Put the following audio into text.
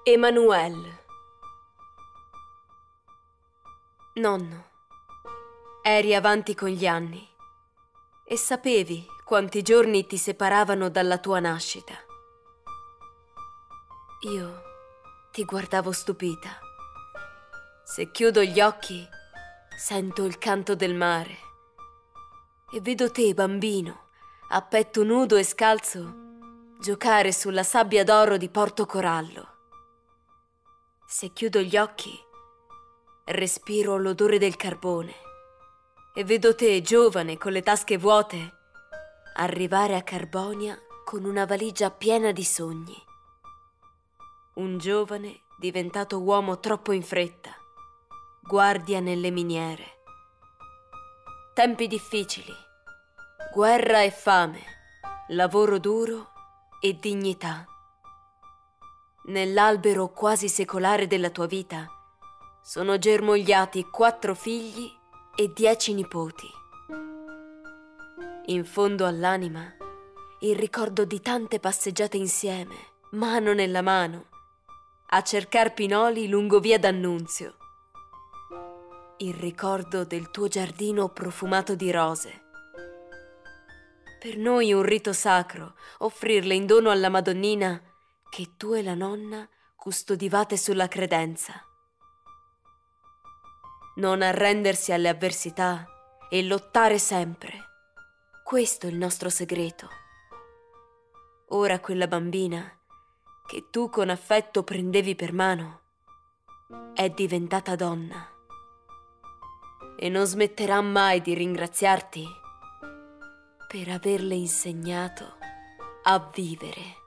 Emanuele. Nonno, eri avanti con gli anni e sapevi quanti giorni ti separavano dalla tua nascita. Io ti guardavo stupita. Se chiudo gli occhi, sento il canto del mare e vedo te, bambino, a petto nudo e scalzo, giocare sulla sabbia d'oro di Portocorallo. Se chiudo gli occhi, respiro l'odore del carbone e vedo te, giovane, con le tasche vuote, arrivare a Carbonia con una valigia piena di sogni. Un giovane diventato uomo troppo in fretta, guardia nelle miniere. Tempi difficili, guerra e fame, lavoro duro e dignità. Nell'albero quasi secolare della tua vita sono germogliati 4 figli e 10 nipoti. In fondo all'anima il ricordo di tante passeggiate insieme, mano nella mano, a cercar pinoli lungo via D'Annunzio. Il ricordo del tuo giardino profumato di rose. Per noi un rito sacro offrirle in dono alla Madonnina che tu e la nonna custodivate sulla credenza. Non arrendersi alle avversità e lottare sempre. Questo è il nostro segreto. Ora quella bambina che tu con affetto prendevi per mano è diventata donna e non smetterà mai di ringraziarti per averle insegnato a vivere.